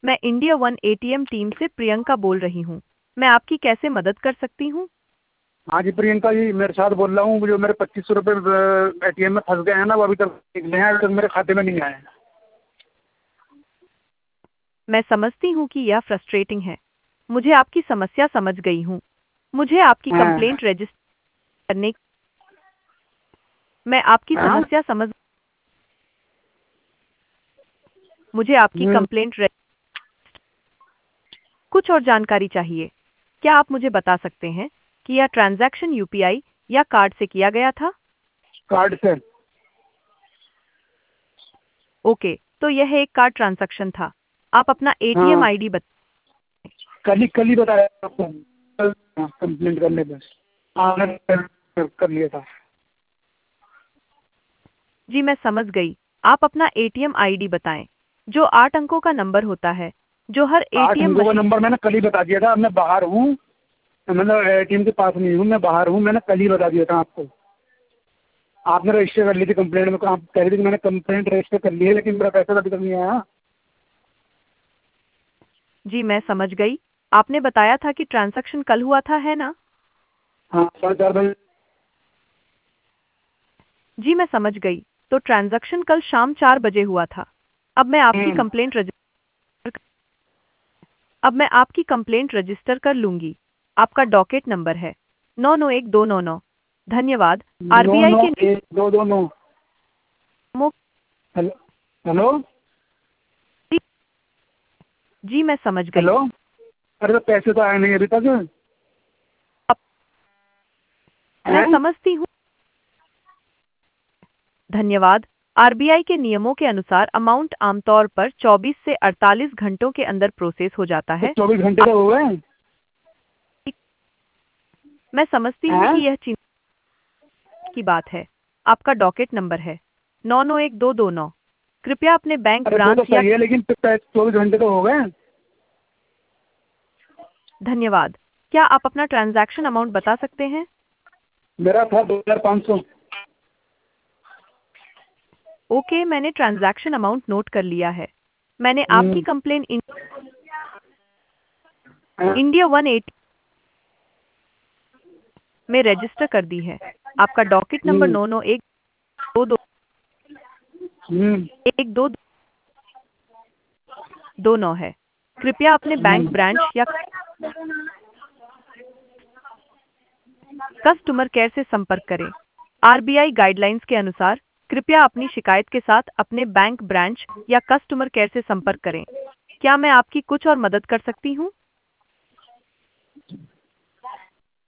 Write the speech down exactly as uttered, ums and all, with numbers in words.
मैं India one ATM team से प्रियंका बोल रही हूँ। मैं आपकी कैसे मदद कर सकती हूँ? हाँ जी प्रियंका जी, मेरे साथ बोल रहा हूँ। जो मेरे पच्चीस सौ रुपये एटीएम में फंस गए हैं ना, वो अभी तक निकले हैं, अभी तक मेरे खाते में नहीं आए हैं। मैं समझती हूँ कि यह फ्रस्ट्रेटिंग है। मुझे आपकी समस्या समझ गई हूँ। मुझे आपकी हाँ। कंप्लेंट रजिस्टर करने मैं आपकी हाँ। समस्या समझ मुझे आपकी हम्म, कंप्लेंट रजि- कुछ और जानकारी चाहिए। क्या आप मुझे बता सकते हैं कि यह ट्रांजैक्शन यूपीआई या कार्ड से किया गया था? कार्ड से। ओके, तो यह एक कार्ड ट्रांजैक्शन था। आप अपना एटीएम हाँ, आईडी बता। कल ही कल ही बताया आपको, कल कंप्लेंट करने पे आपने कर, कर लिया था। जी मैं समझ गई। आप अपना एटीएम आईडी बताएं, जो आठ अंकों का नंबर होता है, जो हर आठ एटीएम अंकों का मशीन। नंबर मैंने कल ही बता दिया था। अब मैं बाहर हूँ, मतलब एटीएम के पास नहीं हूँ, मैं बाहर हूँ। मैंने कल ही बता दिया था आपको। आपने रजिस्टर कर ली थी कंप्लेंट में, आप कह रही थी कि मैंने कंप्लेंट रजिस्टर कर ली है, लेकिन मेरा पैसा अभी तक नहीं आया। जी मैं समझ गई। आपने बताया था कि ट्रांजैक्शन कल हुआ था, है ना? हाँ, साढ़े चार बजे। जी मैं समझ गई। तो ट्रांजैक्शन कल शाम चार बजे हुआ था। अब मैं आपकी हम्म, कंप्लेंट रजिस्टर अब मैं आपकी कंप्लेंट रजिस्टर कर लूंगी। आपका डॉकेट नंबर है नौ नौ एक दो नौ नौ। धन्यवाद। नौ आरबीआई नौ के एक दो दो नौ। नियमों। हेलो। हेलो। जी मैं समझ गई। हेलो। अरे तो पैसे तो आए नहीं अभी तक। अब मैं हैं? समझती हूँ। धन्यवाद। आरबीआई के नियमों के अनुसार अमाउंट आमतौर पर चौबीस से अड़तालीस घंटों के अंदर प्रोसेस हो जाता तो है। चौबीस घंटे तो हो गए। मैं समझती हूँ कि हैं? यह चिंता की बात है। आपका डॉकेट नंबर है नौ नौ एक दो दो नौ। कृपया अपने बैंक अरे वो ब्रांच तो या सही है, लेकिन चौबीस घंटे तो हो गए। धन्यवाद। क्या आप अपना ट्रांजैक्शन अमाउंट बता सकते हैं? मेरा था दो हजार पाँच सौ। ओके, मैंने ट्रांजैक्शन अमाउंट नोट कर लिया है। मैंने आपकी हम्म, कंप्लेन इन, हाँ, इंडिया वन एट में रजिस्टर कर दी है। आपका डॉकेट नंबर हम्म, नौ नौ एक दो दो हम्म, एक दो दो नौ है। कृपया अपने बैंक हम्म। ब्रांच या कस्टमर केयर से संपर्क करें। आरबीआई गाइडलाइंस के अनुसार कृपया अपनी शिकायत के साथ अपने बैंक ब्रांच या कस्टमर केयर से संपर्क करें। क्या मैं आपकी कुछ और मदद कर सकती हूँ?